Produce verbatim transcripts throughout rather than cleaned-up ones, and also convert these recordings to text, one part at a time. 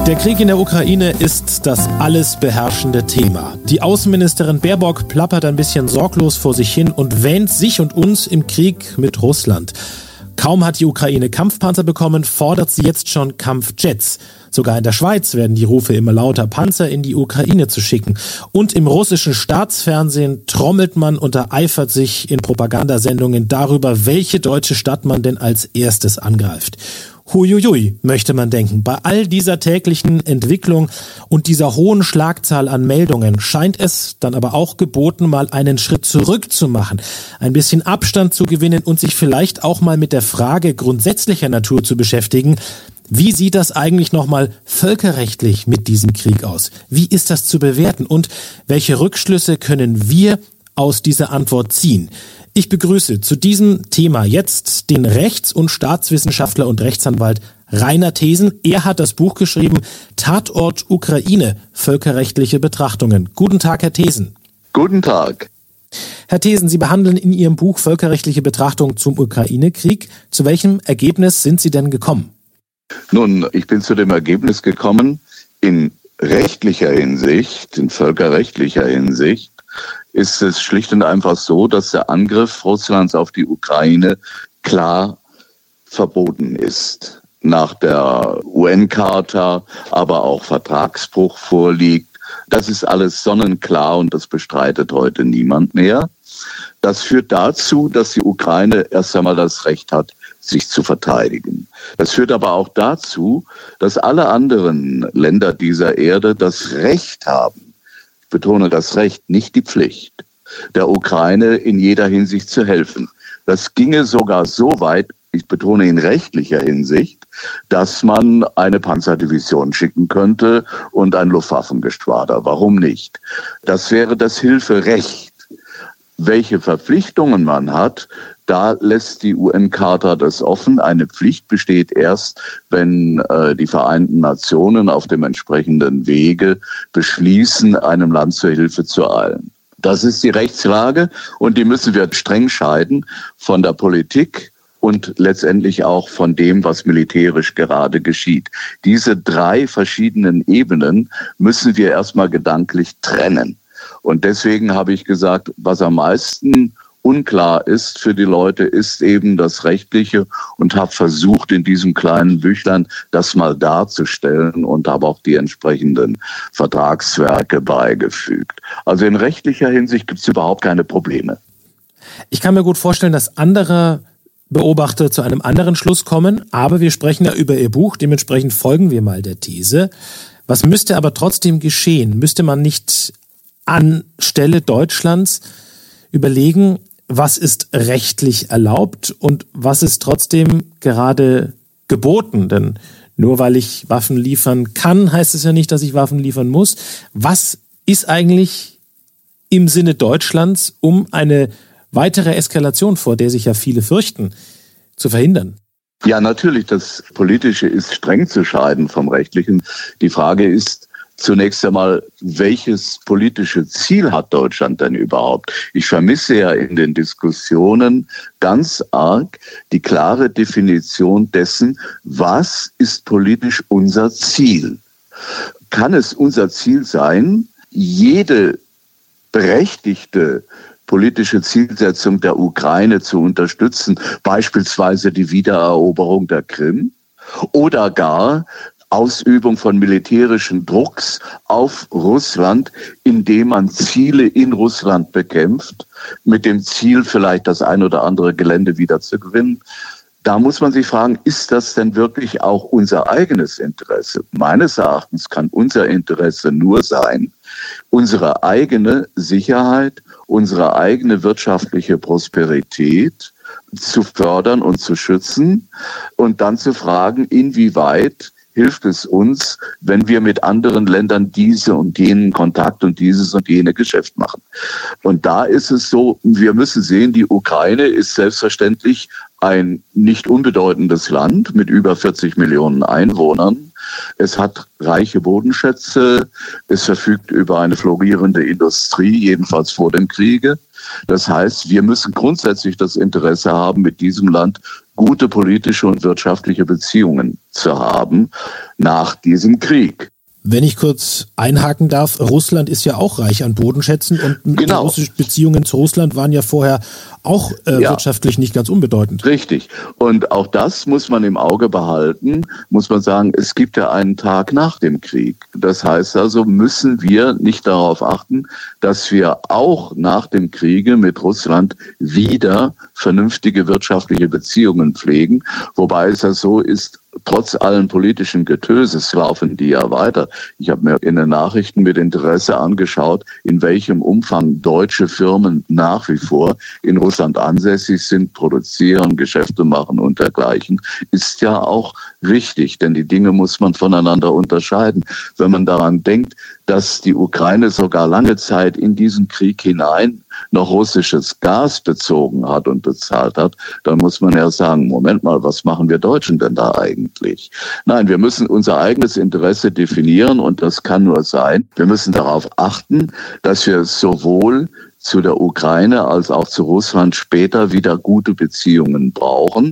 Der Krieg in der Ukraine ist das alles beherrschende Thema. Die Außenministerin Baerbock plappert ein bisschen sorglos vor sich hin und wähnt sich und uns im Krieg mit Russland. Kaum hat die Ukraine Kampfpanzer bekommen, fordert sie jetzt schon Kampfjets. Sogar in der Schweiz werden die Rufe immer lauter, Panzer in die Ukraine zu schicken. Und im russischen Staatsfernsehen trommelt man und ereifert sich in Propagandasendungen darüber, welche deutsche Stadt man denn als erstes angreift. Huiuiui, möchte man denken. Bei all dieser täglichen Entwicklung und dieser hohen Schlagzahl an Meldungen scheint es dann aber auch geboten, mal einen Schritt zurück zu machen, ein bisschen Abstand zu gewinnen und sich vielleicht auch mal mit der Frage grundsätzlicher Natur zu beschäftigen. Wie sieht das eigentlich nochmal völkerrechtlich mit diesem Krieg aus? Wie ist das zu bewerten und welche Rückschlüsse können wir aus dieser Antwort ziehen? Ich begrüße zu diesem Thema jetzt den Rechts- und Staatswissenschaftler und Rechtsanwalt Rainer Thesen. Er hat das Buch geschrieben, Tatort Ukraine, völkerrechtliche Betrachtungen. Guten Tag, Herr Thesen. Guten Tag. Herr Thesen, Sie behandeln in Ihrem Buch völkerrechtliche Betrachtungen zum Ukraine-Krieg. Zu welchem Ergebnis sind Sie denn gekommen? Nun, ich bin zu dem Ergebnis gekommen, in rechtlicher Hinsicht, in völkerrechtlicher Hinsicht, ist es schlicht und einfach so, dass der Angriff Russlands auf die Ukraine klar verboten ist. Nach der U N-Charta, aber auch Vertragsbruch vorliegt. Das ist alles sonnenklar und das bestreitet heute niemand mehr. Das führt dazu, dass die Ukraine erst einmal das Recht hat, sich zu verteidigen. Das führt aber auch dazu, dass alle anderen Länder dieser Erde das Recht haben, ich betone das Recht, nicht die Pflicht, der Ukraine in jeder Hinsicht zu helfen. Das ginge sogar so weit, ich betone in rechtlicher Hinsicht, dass man eine Panzerdivision schicken könnte und ein Luftwaffengeschwader. Warum nicht? Das wäre das Hilferecht. Welche Verpflichtungen man hat, da lässt die U N-Charta das offen. Eine Pflicht besteht erst, wenn äh, die Vereinten Nationen auf dem entsprechenden Wege beschließen, einem Land zur Hilfe zu eilen. Das ist die Rechtslage und die müssen wir streng scheiden von der Politik und letztendlich auch von dem, was militärisch gerade geschieht. Diese drei verschiedenen Ebenen müssen wir erstmal gedanklich trennen. Und deswegen habe ich gesagt, was am meisten unklar ist für die Leute, ist eben das Rechtliche und habe versucht, in diesem kleinen Büchlein das mal darzustellen und habe auch die entsprechenden Vertragswerke beigefügt. Also in rechtlicher Hinsicht gibt es überhaupt keine Probleme. Ich kann mir gut vorstellen, dass andere Beobachter zu einem anderen Schluss kommen, aber wir sprechen ja über Ihr Buch, dementsprechend folgen wir mal der These. Was müsste aber trotzdem geschehen? Müsste man nicht anstelle Deutschlands überlegen, was ist rechtlich erlaubt und was ist trotzdem gerade geboten? Denn nur weil ich Waffen liefern kann, heißt es ja nicht, dass ich Waffen liefern muss. Was ist eigentlich im Sinne Deutschlands, um eine weitere Eskalation, vor der sich ja viele fürchten, zu verhindern? Ja, natürlich, das Politische ist streng zu scheiden vom Rechtlichen. Die Frage ist, zunächst einmal, welches politische Ziel hat Deutschland denn überhaupt? Ich vermisse ja in den Diskussionen ganz arg die klare Definition dessen, was ist politisch unser Ziel? Kann es unser Ziel sein, jede berechtigte politische Zielsetzung der Ukraine zu unterstützen, beispielsweise die Wiedereroberung der Krim oder gar Ausübung von militärischen Drucks auf Russland, indem man Ziele in Russland bekämpft, mit dem Ziel vielleicht das ein oder andere Gelände wieder zu gewinnen. Da muss man sich fragen, ist das denn wirklich auch unser eigenes Interesse? Meines Erachtens kann unser Interesse nur sein, unsere eigene Sicherheit, unsere eigene wirtschaftliche Prosperität zu fördern und zu schützen und dann zu fragen, inwieweit hilft es uns, wenn wir mit anderen Ländern diese und jenen Kontakt und dieses und jene Geschäft machen. Und da ist es so, wir müssen sehen, die Ukraine ist selbstverständlich ein nicht unbedeutendes Land mit über vierzig Millionen Einwohnern. Es hat reiche Bodenschätze, es verfügt über eine florierende Industrie, jedenfalls vor dem Kriege. Das heißt, wir müssen grundsätzlich das Interesse haben, mit diesem Land gute politische und wirtschaftliche Beziehungen zu haben nach diesem Krieg. Wenn ich kurz einhaken darf, Russland ist ja auch reich an Bodenschätzen und genau. Die russischen Beziehungen zu Russland waren ja vorher auch äh, ja. wirtschaftlich nicht ganz unbedeutend. Richtig. Und auch das muss man im Auge behalten, muss man sagen, es gibt ja einen Tag nach dem Krieg. Das heißt also, müssen wir nicht darauf achten, dass wir auch nach dem Kriege mit Russland wieder vernünftige wirtschaftliche Beziehungen pflegen, wobei es ja so ist, trotz allen politischen Getöses laufen die ja weiter. Ich habe mir in den Nachrichten mit Interesse angeschaut, in welchem Umfang deutsche Firmen nach wie vor in Russland ansässig sind, produzieren, Geschäfte machen und dergleichen. Ist ja auch richtig, denn die Dinge muss man voneinander unterscheiden. Wenn man daran denkt, dass die Ukraine sogar lange Zeit in diesen Krieg hinein noch russisches Gas bezogen hat und bezahlt hat, dann muss man ja sagen, Moment mal, was machen wir Deutschen denn da eigentlich? Nein, wir müssen unser eigenes Interesse definieren und das kann nur sein, wir müssen darauf achten, dass wir sowohl zu der Ukraine als auch zu Russland später wieder gute Beziehungen brauchen.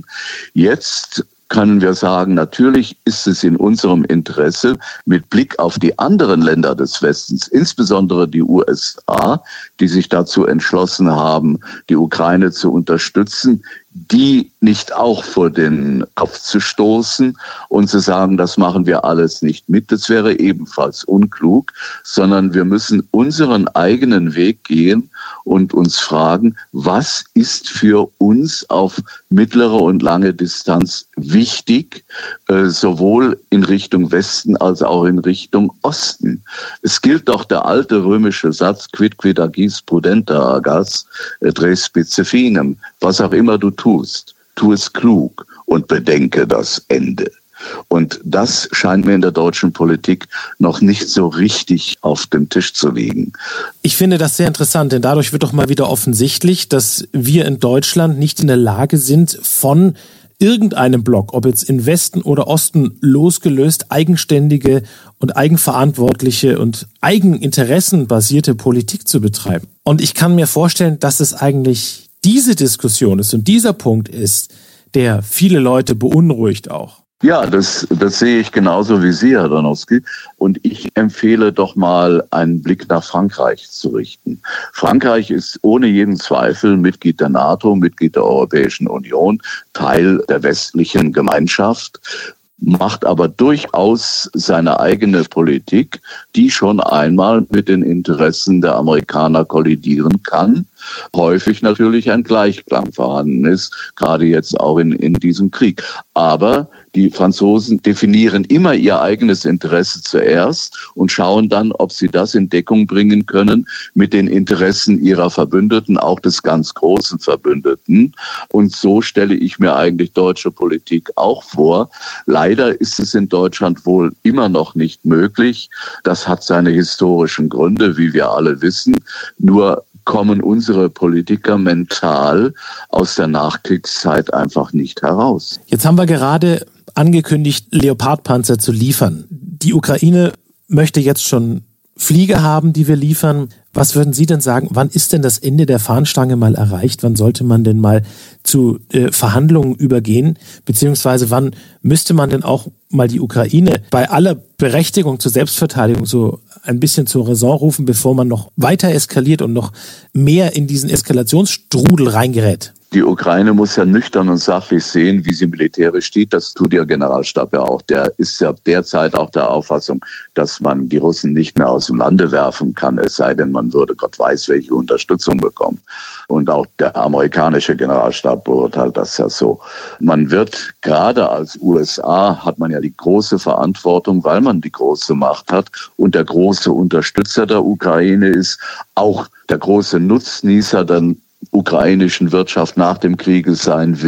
Jetzt können wir sagen, natürlich ist es in unserem Interesse, mit Blick auf die anderen Länder des Westens, insbesondere die U S A, die sich dazu entschlossen haben, die Ukraine zu unterstützen, die nicht auch vor den Kopf zu stoßen und zu sagen, das machen wir alles nicht mit. Das wäre ebenfalls unklug, sondern wir müssen unseren eigenen Weg gehen und uns fragen, was ist für uns auf mittlere und lange Distanz wichtig, äh, sowohl in Richtung Westen als auch in Richtung Osten. Es gilt doch der alte römische Satz, quid quid agis prudenta agas, et res spice finem, was auch immer du tust, tu es klug und bedenke das Ende. Und das scheint mir in der deutschen Politik noch nicht so richtig auf dem Tisch zu liegen. Ich finde das sehr interessant, denn dadurch wird doch mal wieder offensichtlich, dass wir in Deutschland nicht in der Lage sind, von irgendeinem Block, ob jetzt in Westen oder Osten, losgelöst eigenständige und eigenverantwortliche und eigeninteressenbasierte Politik zu betreiben. Und ich kann mir vorstellen, dass es eigentlich diese Diskussion ist und dieser Punkt ist, der viele Leute beunruhigt auch. Ja, das, das sehe ich genauso wie Sie, Herr Danowski. Und ich empfehle doch mal, einen Blick nach Frankreich zu richten. Frankreich ist ohne jeden Zweifel Mitglied der NATO, Mitglied der Europäischen Union, Teil der westlichen Gemeinschaft, macht aber durchaus seine eigene Politik, die schon einmal mit den Interessen der Amerikaner kollidieren kann. Häufig natürlich ein Gleichklang vorhanden ist, gerade jetzt auch in, in diesem Krieg. Aber die Franzosen definieren immer ihr eigenes Interesse zuerst und schauen dann, ob sie das in Deckung bringen können mit den Interessen ihrer Verbündeten, auch des ganz großen Verbündeten. Und so stelle ich mir eigentlich deutsche Politik auch vor. Leider ist es in Deutschland wohl immer noch nicht möglich. Das hat seine historischen Gründe, wie wir alle wissen. Nur kommen unsere Politiker mental aus der Nachkriegszeit einfach nicht heraus. Jetzt haben wir gerade angekündigt, Leopardpanzer zu liefern. Die Ukraine möchte jetzt schon Flieger haben, die wir liefern. Was würden Sie denn sagen, wann ist denn das Ende der Fahnenstange mal erreicht? Wann sollte man denn mal zu äh, Verhandlungen übergehen? Beziehungsweise wann müsste man denn auch mal die Ukraine bei aller Berechtigung zur Selbstverteidigung so ein bisschen zur Raison rufen, bevor man noch weiter eskaliert und noch mehr in diesen Eskalationsstrudel reingerät? Die Ukraine muss ja nüchtern und sachlich sehen, wie sie militärisch steht. Das tut ihr Generalstab ja auch. Der ist ja derzeit auch der Auffassung, dass man die Russen nicht mehr aus dem Lande werfen kann, es sei denn, man würde Gott weiß, welche Unterstützung bekommen. Und auch der amerikanische Generalstab beurteilt das ja so. Man wird gerade als U S A, hat man ja die große Verantwortung, weil man die große Macht hat und der große Unterstützer der Ukraine ist, auch der große Nutznießer der ukrainischen Wirtschaft nach dem Kriege sein will.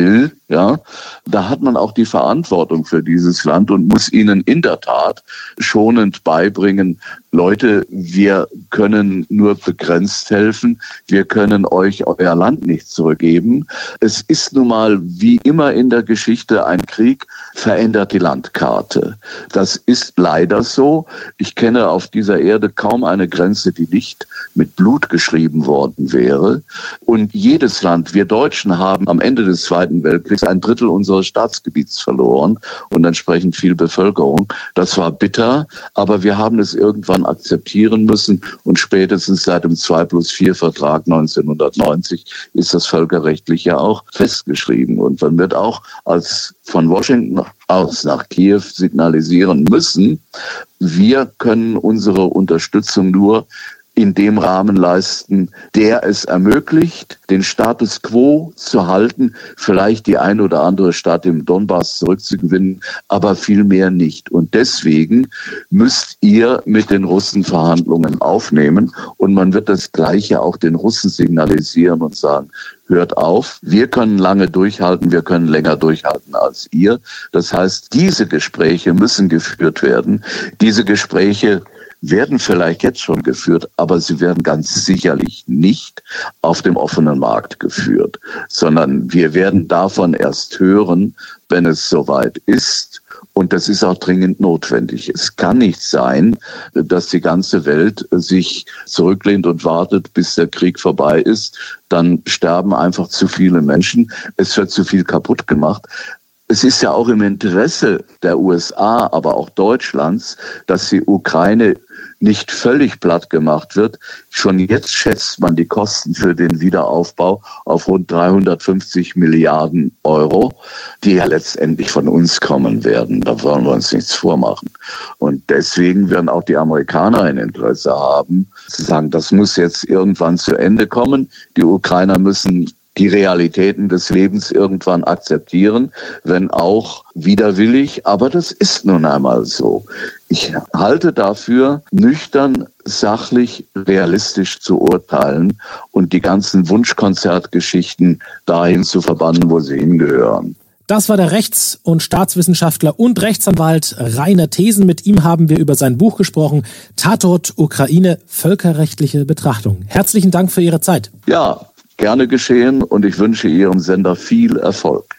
Ja, da hat man auch die Verantwortung für dieses Land und muss ihnen in der Tat schonend beibringen, Leute, wir können nur begrenzt helfen, wir können euch euer Land nicht zurückgeben. Es ist nun mal wie immer in der Geschichte, ein Krieg verändert die Landkarte. Das ist leider so. Ich kenne auf dieser Erde kaum eine Grenze, die nicht mit Blut geschrieben worden wäre. Und jedes Land, wir Deutschen haben am Ende des Zweiten Weltkriegs ein Drittel unseres Staatsgebiets verloren und entsprechend viel Bevölkerung. Das war bitter, aber wir haben es irgendwann akzeptieren müssen und spätestens seit dem zwei plus vier Vertrag neunzehnhundertneunzig ist das völkerrechtlich ja auch festgeschrieben. Und man wird auch als von Washington aus nach Kiew signalisieren müssen, wir können unsere Unterstützung nur in dem Rahmen leisten, der es ermöglicht, den Status quo zu halten, vielleicht die ein oder andere Stadt im Donbass zurückzugewinnen, aber viel mehr nicht. Und deswegen müsst ihr mit den Russen Verhandlungen aufnehmen und man wird das Gleiche auch den Russen signalisieren und sagen, hört auf, wir können lange durchhalten, wir können länger durchhalten als ihr. Das heißt, diese Gespräche müssen geführt werden. Diese Gespräche werden vielleicht jetzt schon geführt, aber sie werden ganz sicherlich nicht auf dem offenen Markt geführt, sondern wir werden davon erst hören, wenn es soweit ist. Und das ist auch dringend notwendig. Es kann nicht sein, dass die ganze Welt sich zurücklehnt und wartet, bis der Krieg vorbei ist. Dann sterben einfach zu viele Menschen. Es wird zu viel kaputt gemacht. Es ist ja auch im Interesse der U S A, aber auch Deutschlands, dass die Ukraine nicht völlig platt gemacht wird. Schon jetzt schätzt man die Kosten für den Wiederaufbau auf rund dreihundertfünfzig Milliarden Euro, die ja letztendlich von uns kommen werden. Da wollen wir uns nichts vormachen. Und deswegen werden auch die Amerikaner ein Interesse haben, zu sagen, das muss jetzt irgendwann zu Ende kommen. Die Ukrainer müssen die Realitäten des Lebens irgendwann akzeptieren, wenn auch widerwillig. Aber das ist nun einmal so. Ich halte dafür, nüchtern, sachlich, realistisch zu urteilen und die ganzen Wunschkonzertgeschichten dahin zu verbannen, wo sie hingehören. Das war der Rechts- und Staatswissenschaftler und Rechtsanwalt Rainer Thesen. Mit ihm haben wir über sein Buch gesprochen, Tatort Ukraine, völkerrechtliche Betrachtung. Herzlichen Dank für Ihre Zeit. Ja, gerne geschehen und ich wünsche Ihrem Sender viel Erfolg.